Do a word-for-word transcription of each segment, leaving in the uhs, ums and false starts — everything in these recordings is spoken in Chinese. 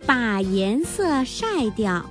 把颜色晒掉。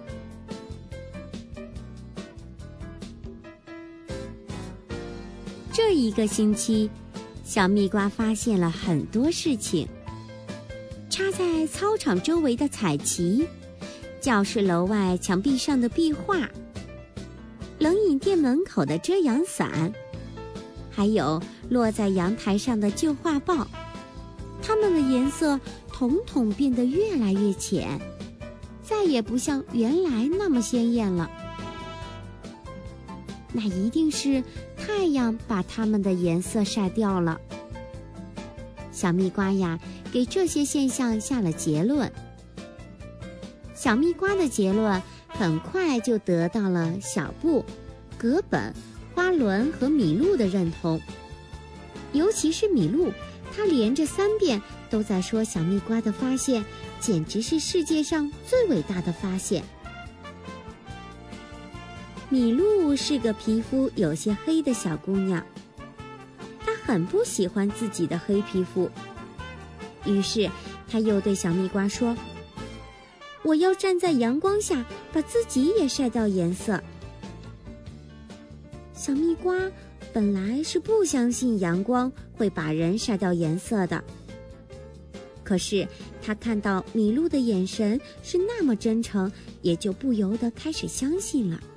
这一个星期，小蜜瓜发现了很多事情：插在操场周围的彩旗，教室楼外墙壁上的壁画，冷饮店门口的遮阳伞，还有落在阳台上的旧画报。它们的颜色统统变得越来越浅，再也不像原来那么鲜艳了。那一定是太阳把它们的颜色晒掉了。小蜜瓜呀，给这些现象下了结论。小蜜瓜的结论很快就得到了小布、葛本、花轮和米露的认同，尤其是米露，他连着三遍都在说小蜜瓜的发现简直是世界上最伟大的发现。米露是个皮肤有些黑的小姑娘，她很不喜欢自己的黑皮肤，于是她又对小蜜瓜说：我要站在阳光下，把自己也晒掉颜色。小蜜瓜本来是不相信阳光会把人晒掉颜色的，可是他看到米露的眼神是那么真诚，也就不由得开始相信了。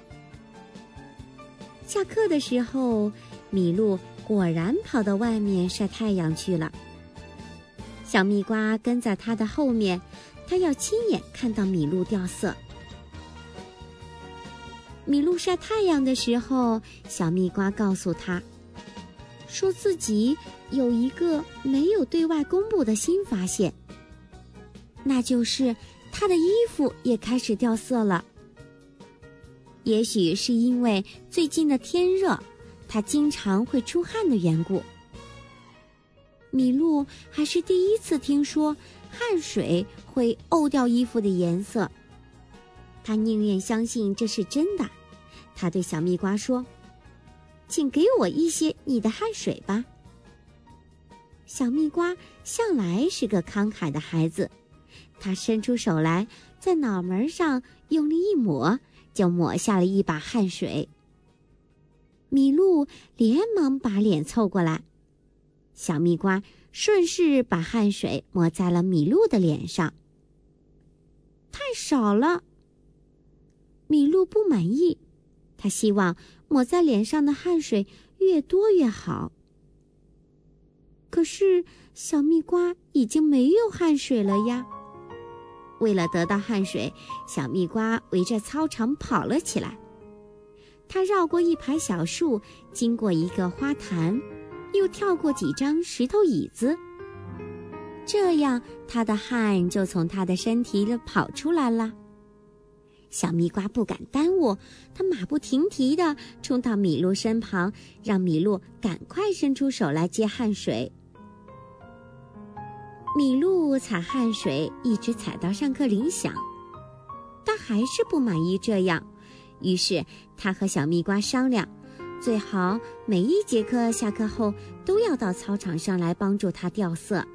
下课的时候，米露果然跑到外面晒太阳去了。小蜜瓜跟在他的后面，他要亲眼看到米露掉色。米露晒太阳的时候，小蜜瓜告诉他，说自己有一个没有对外公布的新发现，那就是他的衣服也开始掉色了。也许是因为最近的天热，他经常会出汗的缘故。米露还是第一次听说汗水会沤掉衣服的颜色，他宁愿相信这是真的。他对小蜜瓜说：请给我一些你的汗水吧。小蜜瓜向来是个慷慨的孩子，他伸出手来，在脑门上用力一抹，就抹下了一把汗水。米露连忙把脸凑过来，小蜜瓜顺势把汗水抹在了米露的脸上。太少了。米露不满意，他希望抹在脸上的汗水越多越好。可是小蜜瓜已经没有汗水了呀。为了得到汗水，小蜜瓜围着操场跑了起来。他绕过一排小树，经过一个花坛，又跳过几张石头椅子。这样他的汗就从他的身体里跑出来了。小蜜瓜不敢耽误，他马不停蹄地冲到米露身旁，让米露赶快伸出手来接汗水。米露踩汗水一直踩到上课铃响，他还是不满意这样，于是他和小蜜瓜商量，最好每一节课下课后都要到操场上来帮助他掉色。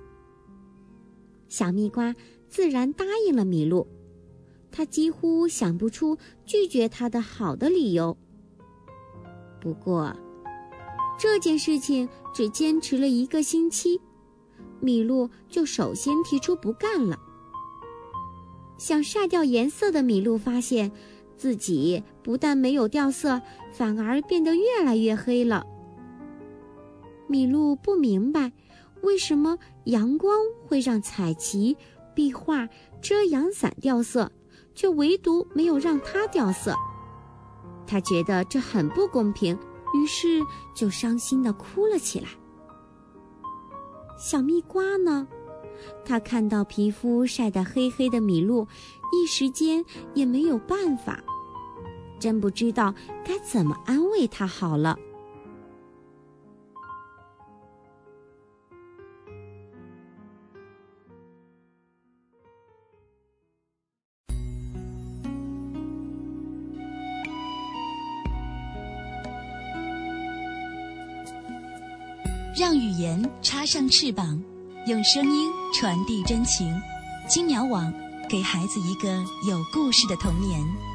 小蜜瓜自然答应了米露，他几乎想不出拒绝他的好的理由。不过这件事情只坚持了一个星期，米露就首先提出不干了。想晒掉颜色的米露发现自己不但没有掉色，反而变得越来越黑了。米露不明白为什么阳光会让彩旗、壁画、遮阳伞掉色，却唯独没有让它掉色。他觉得这很不公平，于是就伤心地哭了起来。小蜜瓜呢？他看到皮肤晒得黑黑的米露，一时间也没有办法，真不知道该怎么安慰她好了。 让语言插上翅膀，用声音传递真情。 金鸟网给孩子一个有故事的童年。